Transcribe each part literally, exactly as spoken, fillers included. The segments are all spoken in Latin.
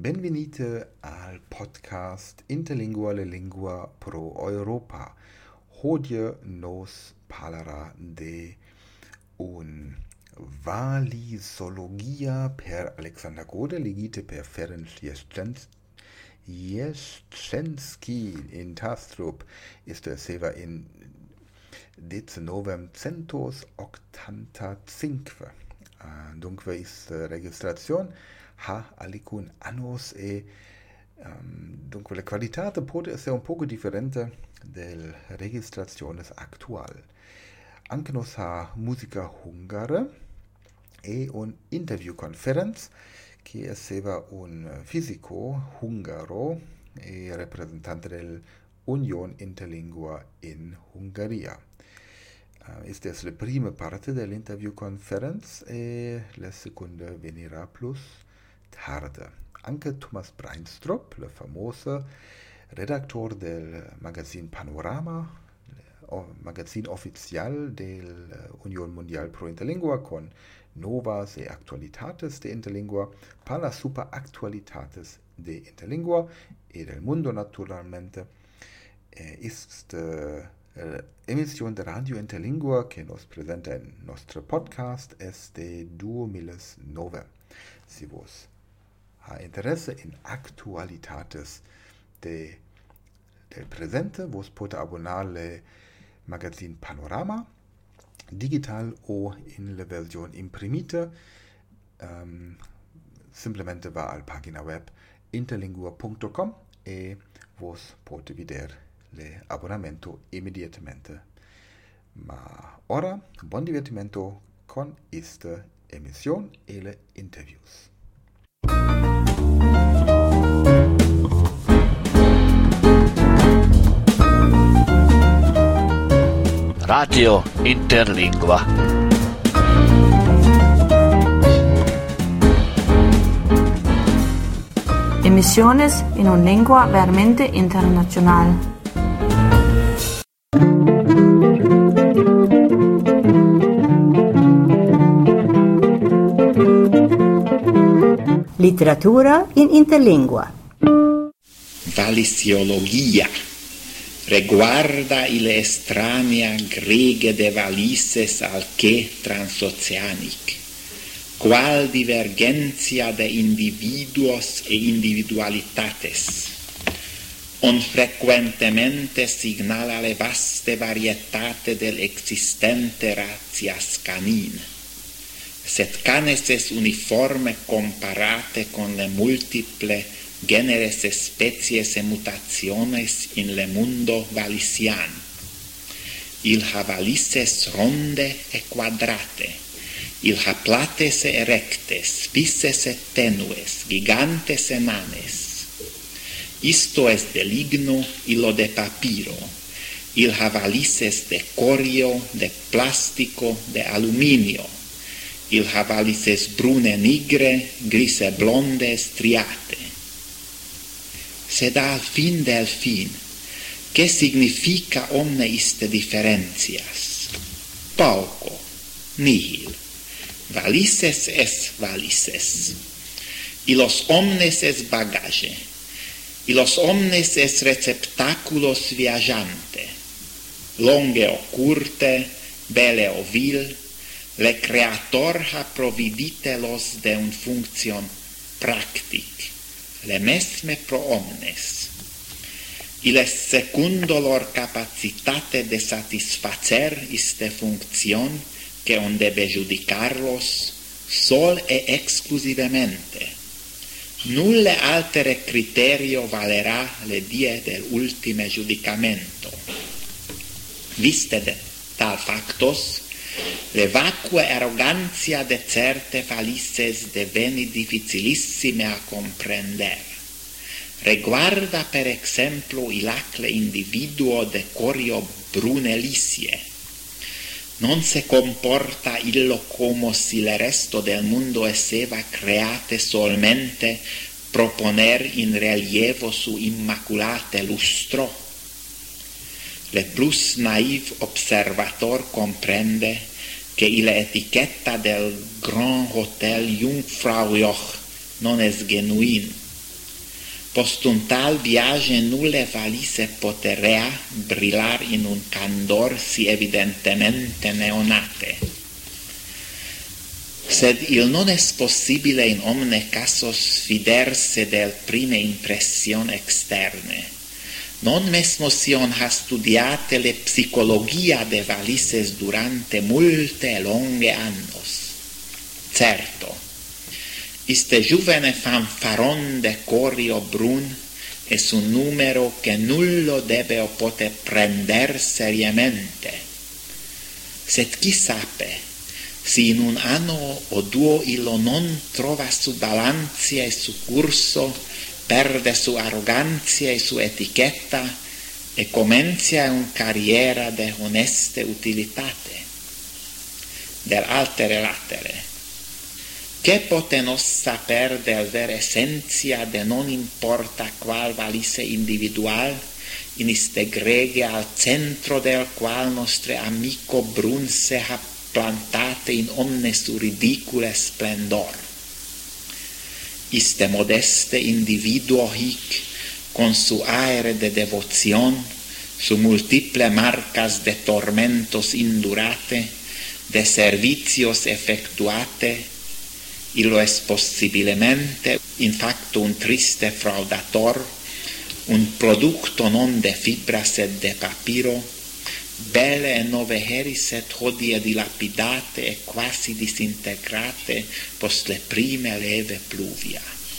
Benvenite al podcast Interlinguale Lingua pro Europa. Hodie nos parlara de un valisologia per Alexander Gode, legite per Ferenc Jesczynski in Tastrup, isto esseva in decennovemcentooctantacinque. Uh, dunque ist uh, registrazione ha alicun annos e um, dunque la qualitate pote essere un poco differente del registraciones actual. Anche nos ha musica hungare e un interview conference che esseva un fisico hungaro e rappresentante del Union Interlingua in Hungaria. Uh, ist es la prima parte dell'interview conference e la seconda venirà plus tarde. Anche Thomas Breinstrup, il famoso redattore del magazine Panorama, magazine oficial dell'Unione Mondiale pro Interlingua, con novas e actualitates de Interlingua, parla super actualitates de Interlingua e del mundo naturalmente. Eh, ist uh, emisión de Radio Interlingua que nos presenta en nuestro podcast es de dos mil nueve. Si vos ha interesse en actualitates de, del presente, vos puede abonar le magazine Panorama digital o en la versión imprimita. Um, simplemente va al página web interlingua punto com e vos puede videre le abbonamento immediatamente. Ma ora, buon divertimento con esta emisión e le interviews. Radio Interlingua. Emisiones in una lingua veramente internazionale. Literatura in interlingua. Valisiologia reguarda ile estranea grege de valises al que transoceanic, qual divergencia de individuos e individualitates, on frequentemente signala le vaste varietate del existente ratias canin, sed canes es uniforme comparate con le multiple generes especies e mutaciones in le mundo valisian. Il ha valises ronde e quadrate, il ha plates e erectes, pisces e tenues, gigantes e nanes. Isto es de ligno, ilo de papiro, il ha valises de corio, de plástico, de aluminio, il ha valises brune nigre, grise blonde striate. Sed al fin del fin, ¿qué significa omne iste diferencias? Pauco, nihil. Valises es valises. Y los omnes es bagage. Y los omnes es receptáculos viajante. Longe o curte, belle o vil, le creator ha providitelos de un función practic. Le mesme pro omnes. Iles secundo lor capacitate de satisfacer iste función que on debe judicarlos sol e exclusivamente. Nulle altere criterio valerá le die del ultime judicamento. Viste de tal factos, le vacue arrogancia de certe falices deveni difficilissime a comprender. Reguarda per exemplo ilacle individuo de corio brunelicie. Non se comporta illo como si le resto del mundo esseva create solmente proponer in relievo su immaculate lustro. Le plus naive observator comprende que la etiqueta del Grand Hotel Jungfraujoch non es genuin, Post un tal viaje nulle valise poterea brillar in un candor si evidentemente neonate. Sed il non es possibile in omne casos fiderse del prime impression externe. Non mesmo sion ha studiate le psicologia de valises durante multe longe annos. Certo, iste juvene fanfaron de corio brun es un numero que nullo debe o pote prender seriamente. Sed chi sape, si in un anno o duo illo non trova su balanzia e su curso, perde su arroganzia e su etichetta e comencia un carriera de honeste utilitate. Del altere latere. Che pote nos saper del ver essentia de non importa qual valise individual, in iste grege al centro del qual nostre amico brunse ha plantate in omne su ridicule splendor. Iste modeste individuo hic, con su aere de devoción, su multiple marcas de tormentos indurate, de servicios effectuate, illo es possibilmente, in facto un triste fraudator, un producto non de fibra sed de papiro, belle e noveheri sed hodie dilapidate e quasi disintegrate post le prime leve pluvia.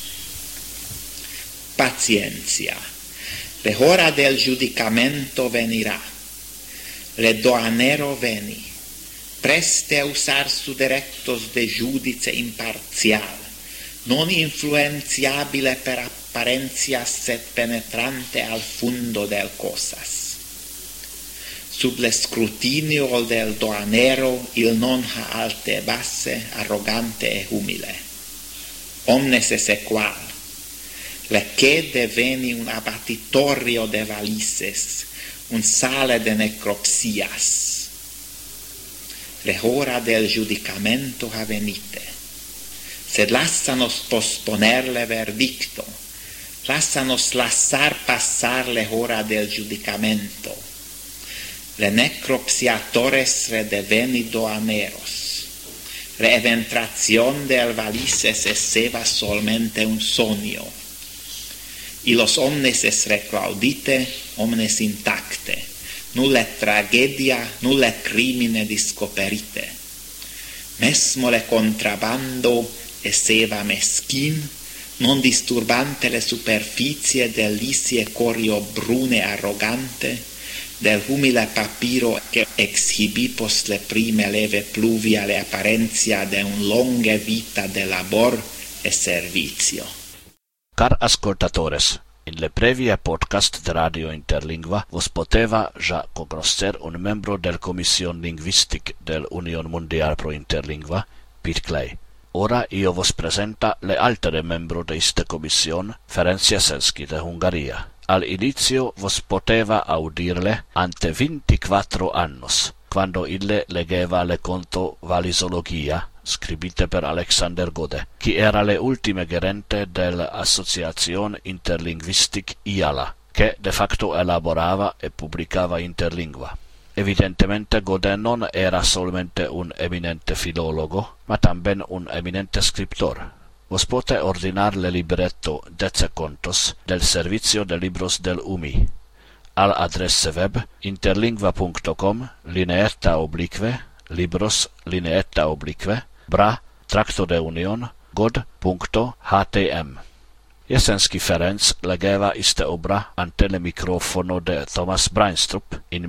Pazienzia. Le hora del giudicamento venirà. Le doanero veni. Preste a usar su directos de judice imparcial, non influenciabile per apparenzias sed penetrante al fundo del cosas. Sub le scrutinio del doanero il non ha alte basse, arrogante e humile. Omnes es equal. Le che deveni un abatitorio de valises, un sale de necropsias. Le hora del giudicamento ha venite. Sed lassanos posponer le verdicto. Lassanos lasciar passar le hora del giudicamento. Le necropsiatores redeveni doaneros. Le eventración del valises esseva solamente un sonio. Y los omnes es reclaudite, omnes intacte. Nulle tragedia, nulle crimine discoperite. Mesmo le contrabando esseva meschin, non disturbante le superficie del lisie corio brune arrogante, del humile papiro che exhibi post le prime leve pluvia le apparenzia de un longe vita de labor e servizio. Car ascoltatores, in le previe podcast de Radio Interlingua vos poteva ja cognoscer un membro del Commission Linguistic del Union Mundial pro Interlingua, Piet Kley. Ora io vos presenta le altere membro de iste commission, Ferenc Jasenski de Hungaria. Al inizio vos poteva audirle ante ventiquattro annos, quando ille legeva le conto Valisologia, scribite per Alexander Gode, qui era le ultime gerente dell'Associazione Interlinguistic I A L A, che de facto elaborava e pubblicava interlingua. Evidentemente Gode non era solamente un eminente filologo, ma tamben un eminente scriptor. Vos pote ordinar le libretto Dece Contos del Servizio de Libros del U M I, al adresse web interlingua punto com lineetta oblique libros lineetta oblique bra tracto de union god punto h t m. Jasenski Ferenc legeva iste obra ante le microfono de Thomas Breinstrup in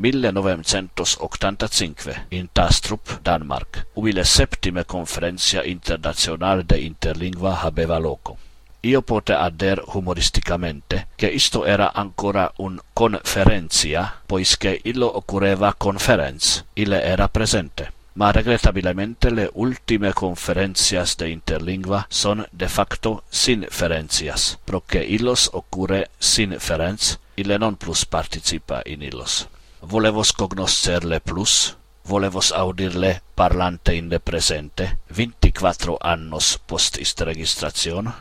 millenovecentosottantacinque in Tastrup, Danmark, ubi le septime conferencia internazional de interlingua habeva loco. Io pote adder humoristicamente che isto era ancora un conferencia, poisché illo occurreva conferenz, ille era presente. Ma regretabilmente le ultime conferencias de interlingua son de facto sinferencias, proque illos occurre sinferenz, ille non plus participa in illos. Volevos cognoscerle plus, volevos audirle parlante in de presente, ventiquattro annos post iste registrazion?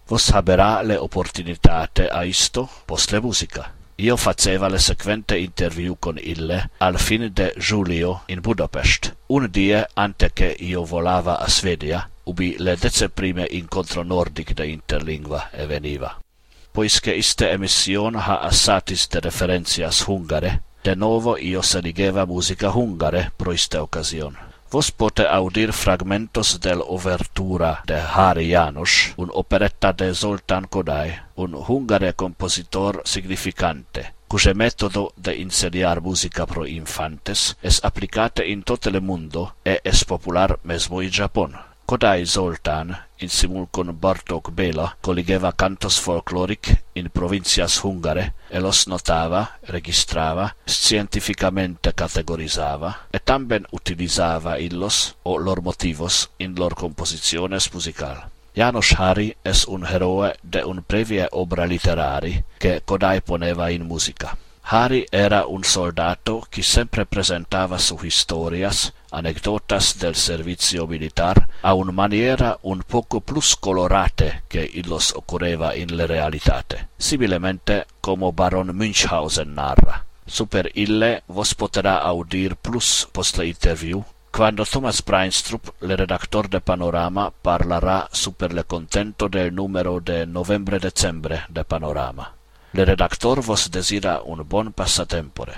Vos habera le opportunitate a isto post le musica. Io faceva le sequente interview con ille al fin de Giulio in Budapest, un die ante che io volava a Svedia, ubi le dece prime incontro nordic de Interlingua eveniva. Poische iste emission ha assatis de referentias hungare, de novo io seligeva musica hungare pro iste occasion. Vos pote audir fragmentos del Overtura de Hari János, un operetta de Zoltán Kodály, un hungare compositor significante, cuce metodo de insediar musica pro infantes es applicate in tote le mundo e es popular mesmo in Japon. Kodály Zoltán, in simul con Bartók Béla, colligeva cantos folkloric in provincias hungare e los notava, registrava, scientificamente categorizava e tamben utilizava illos o lor motivos in lor composiciones musical. János Hari es un heroe de un previe obra literari che Kodály poneva in musica. Hari era un soldato qui sempre presentava su historias, anecdotas del servizio militar a un maniera un poco plus colorate che illos occurreva in le realitate, similemente como Baron Münchhausen narra. Super ille vos potera audir plus post le interview, quando Thomas Breinstrup, le redactor de Panorama, parlarà super le contento del numero de novembre-decembre de Panorama. Le redactor vos desira un bon passatempore.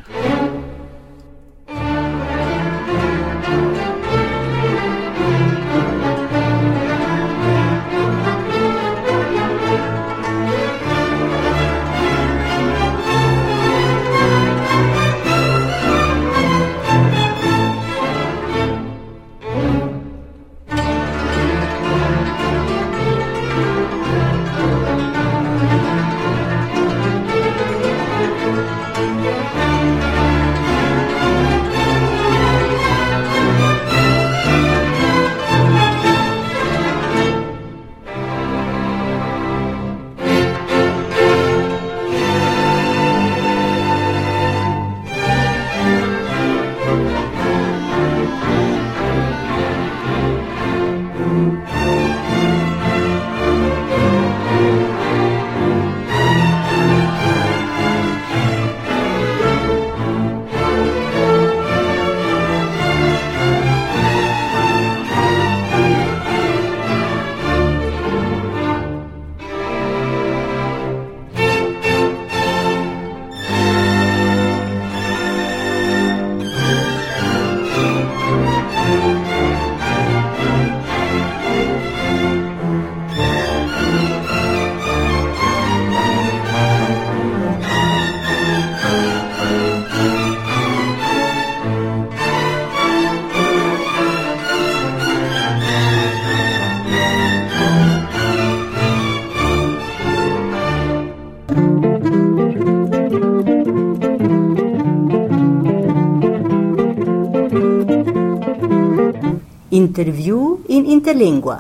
Interview in Interlingua.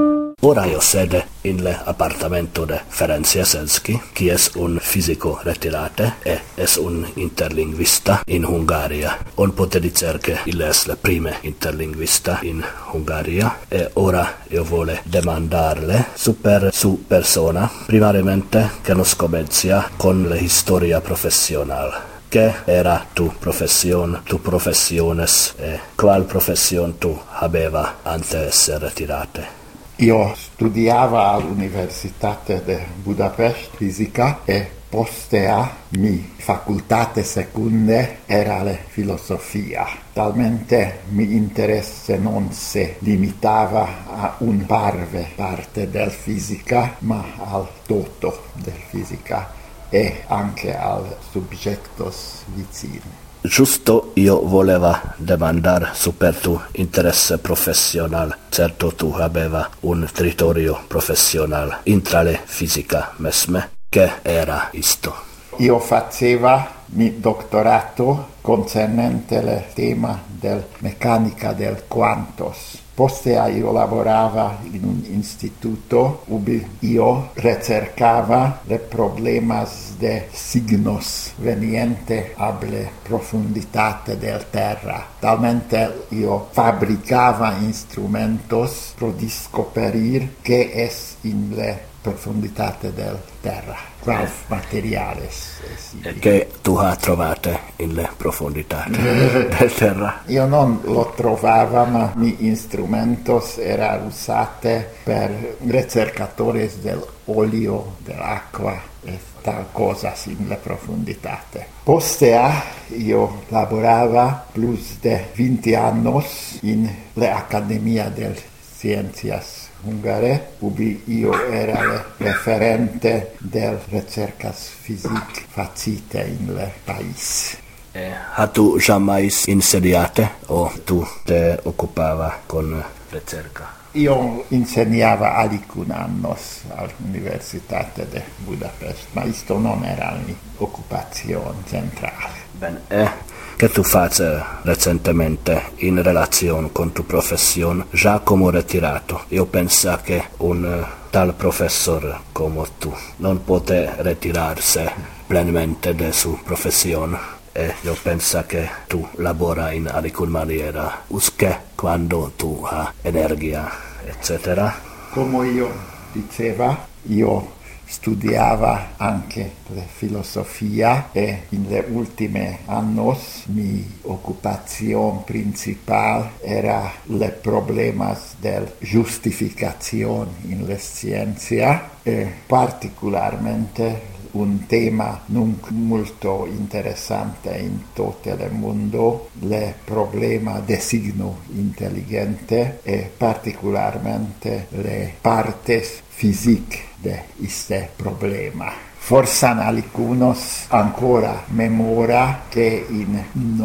Ora io sede in le appartamento de Ferenc Jeszenski, qui es un fisico retirate e es un interlinguista in Hungaria. On pote dicer che il es le prime interlinguista in Hungaria e ora io vole demandarle super su persona, primariamente che nos comencia con la historia professional. ¿Qué era tu profesión, tu profesiones e qual profesión tu habeva ante essere retirate? Io studiava all'Università di Budapest fisica e postea mi facultate secunde era la filosofia. Talmente mi interesse non se limitava a un parve parte del fisica, ma al toto del fisica e anche al subjectos vicini. Giusto io voleva demandar super tu interesse professional. Certo tu habeva un territorio professional intra le fisica mesme. Che era isto? Io faceva mi doctorato concernente il tema del meccanica del quantos. Postea io lavorava in un istituto ubi io ricercava le problemas de signos veniente able profunditate del terra. Talmente io fabricava instrumentos pro discoperir che es in le profunditate del terra, qual materiales. E che tu hai trovato in le profondità del terra? Io non lo trovava, ma mi instrumentos era usate per ricercatores del olio, dell'acqua e tal cosas in le profunditate. Postea io laborava plus de venti annos in le Accademia del Scienzias Hungare, ubi io era le referente del recercas physique facite in le pais. Eh, ha tu jamais insediate o tu te occupava con ricerca? Io insegnava alicun annos all'Università de Budapest, ma isto non era la mia occupazione centrale. Ben, eh, che tu face recentemente in relazione con tu professione, già come ritirato? Io penso che un tal professor come tu non pote ritirarsi plenamente de su professione. E io penso che tu lavora in alcuna maniera usche quando tu hai energia, eccetera. Come io diceva, io studiava anche la filosofia e in le ultime annos mi occupazione principale era le problemas del giustificazione in le scienze e particolarmente un tema non molto interessante in tutto il mondo, il problema del signo intelligente e particolarmente le partes fisiche di questo problema. Forse alcunos ancora memora che in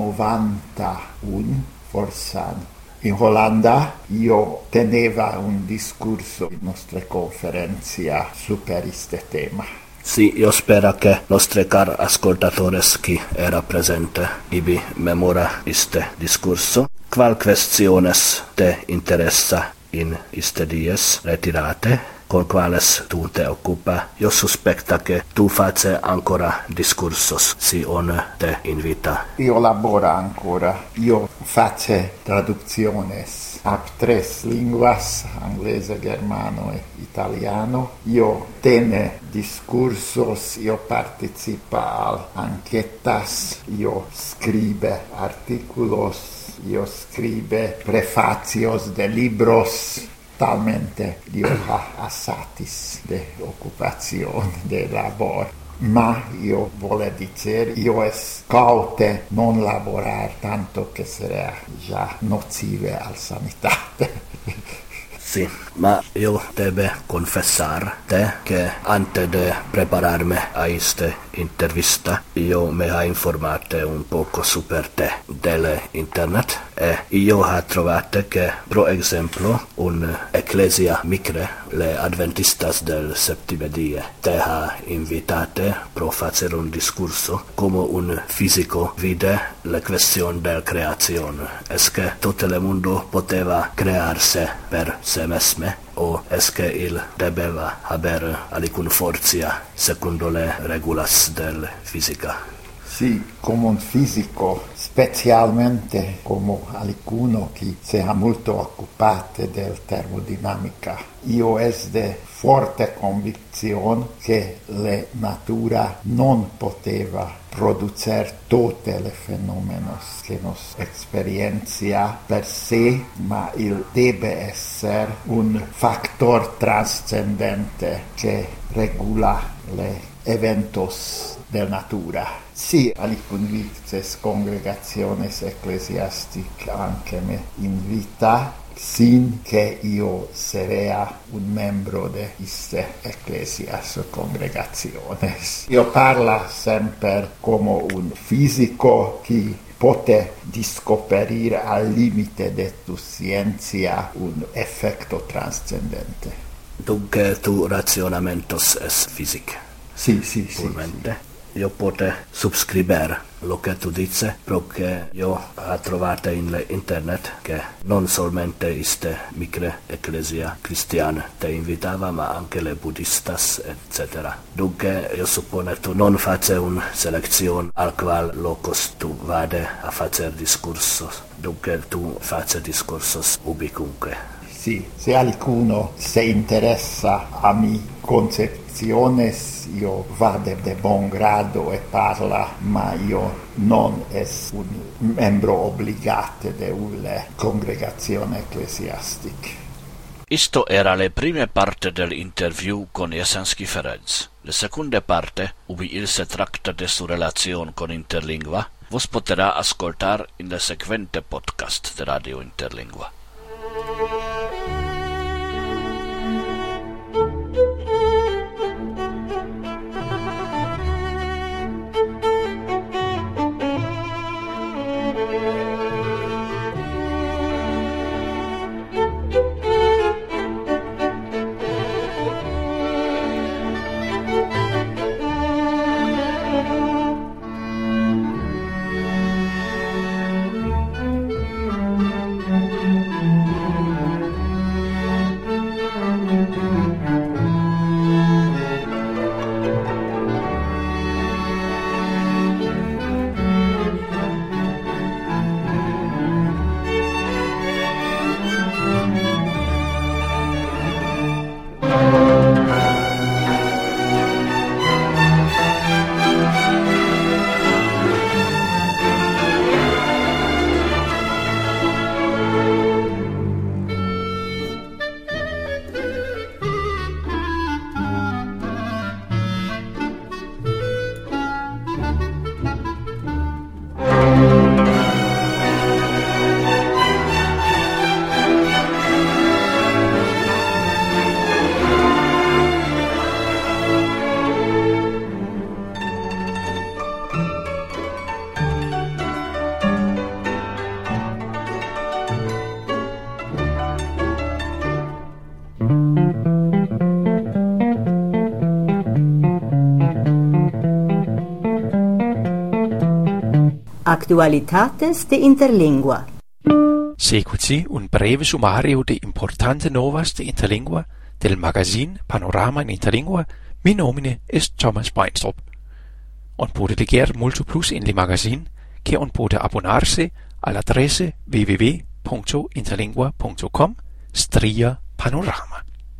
novantuno, forse in Olanda, io teneva un discorso in nostra conferenza su per questo tema. Sì, io spero che nostre car ascoltatores chi era presente ibi memora iste discorso. Qual questiones te interessa in iste dies retirate, con quales tu te occupa? Io sospecta che tu face ancora discursos, si on te invita. Io lavoro ancora, io faccio traducciones ab tres linguas, inglese, germano e italiano. Io tene discursos, io partecipa al anchetas, io scribe articulos, io scribe prefacios de libros, talmente io ha assatis de occupazione, de labor. Ma io vuole dire, io escaute non lavorare tanto che sarà già nocive al sanitate. Sì, ma io debe confessar te che antes de prepararmi a questa intervista io mi ha informato un poco su per te delle internet e io ho trovato che per esempio un ecclesia micre le adventistas del settime die te ha invitate per fare un discorso come un fisico vide le questioni della creazione. Es che tutto il mondo poteva crearsi per se mesme o es che il debeva haber alicun forza secondo le regulas del fisica? Sì, come un fisico, specialmente come alicuno che si è molto occupato del termodinamica. Io ho de forte convinzione che la natura non poteva producere tutti i fenomeni che nos esperiencia per sé, ma il deve essere un fattore trascendente che regula le eventos della natura. Sì, alcune vices congregaciones ecclesiastiche anche me invita, sin che io serea un membro de queste ecclesias o congregaciones. Io parla sempre come un fisico che pote discoperire al limite de tu scienza un effetto trascendente. Dunque tu razionamentos es fisic. Sì, sì, sì. Purmente. Io pote subscriber lo che tu dice, perché io ho trovato in internet che non solamente queste micre ecclesia cristiane te invitava, ma anche le buddistas, eccetera. Dunque io suppone tu non face un selezione al qual locos tu vade a fare discorsos, dunque tu face discorsos ubicunque. Sì, se qualcuno si interessa a mi concepciones io vade de bon grado e parla, ma io non es un membro obligate de una congregazione ecclesiastica. Isto era le prime parte del interview con Jesensky Ferenc. Le seconde parte, ubi il se tracta de su relazion con Interlingua, vos potera ascoltar in le sequente podcast de Radio Interlingua. Actualitates de Interlingua. Sequiti un breve summario de importante novas de Interlingua del magazine Panorama in Interlingua. Min nomine est Thomas Beinstrup. On potete leggere molto plus in le magazine, che on potete abbonarsi all'adresse w w w punto interlingua punto com stria panorama.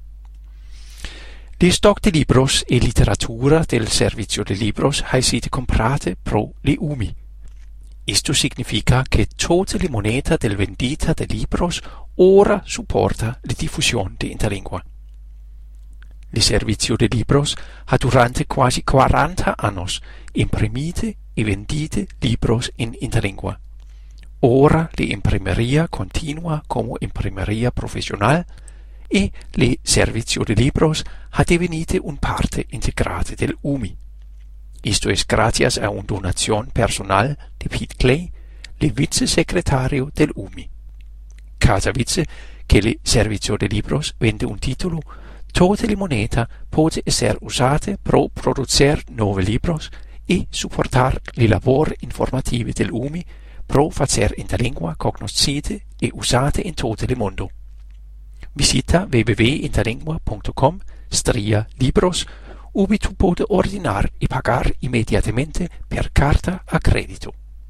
Le stock de libros e literatura del servizio de libros hai siete comprate pro le U M I. Esto significa che tutte le monete del vendita de libros ora supporta la diffusione de Interlingua. Il servizio de libros ha durante quasi quaranta annos imprimite e vendite libros in Interlingua. Ora la imprimeria continua come imprimeria professional e il servizio de libros ha divenuto un parte integrante del U M I. Esto es gracias a una donación personal de Pete Clay, el vicesecretario del U M I. Cada vice che il servizio de libros vende un titolo, tutte le monete puede ser usate pro producer nuovi libros e supportar le lavori informative del U M I pro facer Interlingua cognoscite e usate in tutto il mondo. Visita w w w punto interlingua punto com stria libros, ubi tu puoi ordinare e pagare immediatamente per carta a credito.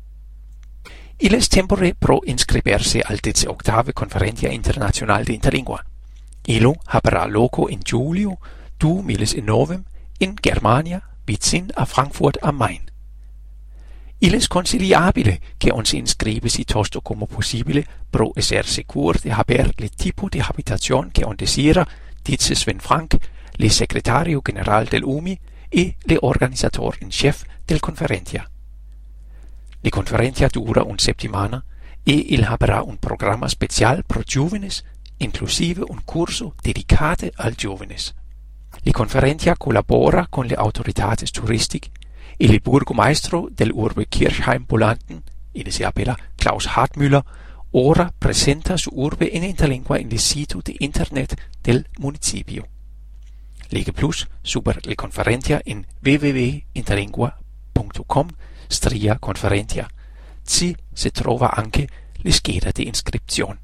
Il es tempore pro inscribersi al diciotto Conferentia Internazionale di Interlingua. Illo haberà loco in giugno duemilanove in Germania, vicin a Frankfurt am Main. Il es consigliabile che on si inscribisi tosto come possibile pro esser sicuro di haber le tipo di abitazione che on desira, dice Sven Frank, il segretario generale del U M I e l'organizzatore in chef del Conferentia. La Conferentia dura una settimana e il haberà un programma speciale pro giovines, inclusive un corso dedicato al giovines. La Conferentia collabora con le autorità turistiche e il burgomaestro dell'urbe Kirchheim-Bolanden, il si appella Klaus Hartmüller, ora presenta su urbe in Interlingua in il sito di internet del municipio. Legge plus super le Conferentia in w w w punto interlingua punto com stria Conferentia. Ci si trova anche le scheda di iscrizione.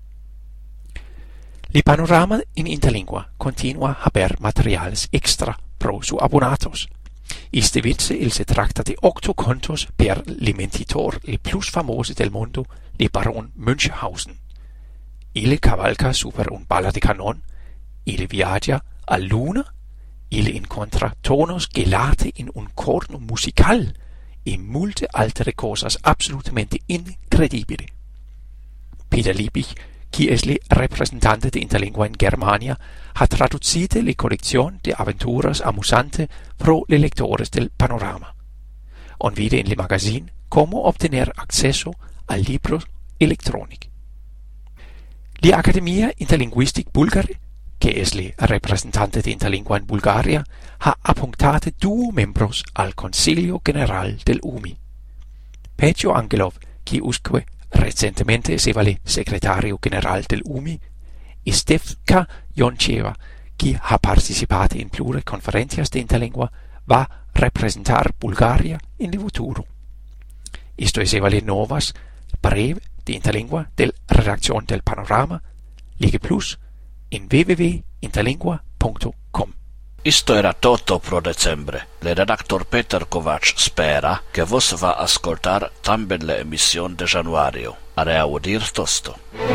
Il panorama in Interlingua continua a haber materiales extra pro su abbonatos. Iste vice il se tracta de octo contos per l'imentitor le plus famose del mondo, le baron Münchhausen. Il cavalca super un balla de canon, il viaggia a Luna, ili incontra tonos gelate in un corno musical e multe altre cosas absolutamente incredibili. Peter Liebig, qui es le representante de Interlingua in Germania, ha traducite le collezioni de aventuras amusante pro le lectores del Panorama. On vide in le magazine como obtener acceso al libro electronic. La Academia Interlinguistic Bulgare, que es le representante de Interlingua in Bulgaria, ha appuntate duo membros al Consiglio General del U M I. Petio Angelov, qui usque recentemente esseva segretario general del U M I, e Stefka Joncheva, qui ha participato in plure conferencias de Interlingua, va representar Bulgaria in il futuro. Isto esseva le novas breve de Interlingua del redacción del Panorama, Ligue Plus, in w w w punto interlingua punto com. Isto era toto pro decembre. Le redactor Peter Kovac spera che vos va ascoltar tamben le emission de januario. A reaudir tosto.